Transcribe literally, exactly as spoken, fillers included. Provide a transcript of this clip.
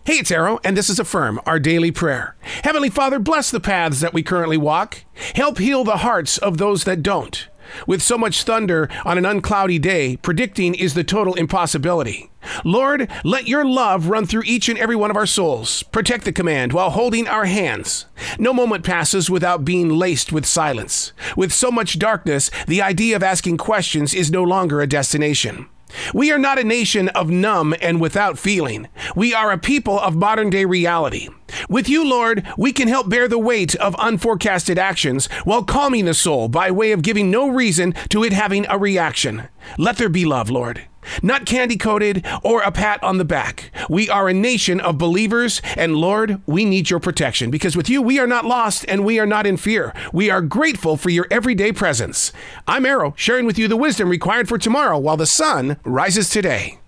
Hey, it's Arrow, and this is Affirm, our daily prayer. Heavenly Father, bless the paths that we currently walk. Help heal the hearts of those that don't. With so much thunder on an uncloudy day, predicting is the total impossibility. Lord, let your love run through each and every one of our souls. Protect the command while holding our hands. No moment passes without being laced with silence. With so much darkness, the idea of asking questions is no longer a destination. We are not a nation of numb and without feeling. We are a people of modern-day reality. With you, Lord, we can help bear the weight of unforecasted actions while calming the soul by way of giving no reason to it having a reaction. Let there be love, Lord. Not candy-coated or a pat on the back. We are a nation of believers, and Lord, we need your protection because with you, we are not lost and we are not in fear. We are grateful for your everyday presence. I'm Arrow, sharing with you the wisdom required for tomorrow while the sun rises today.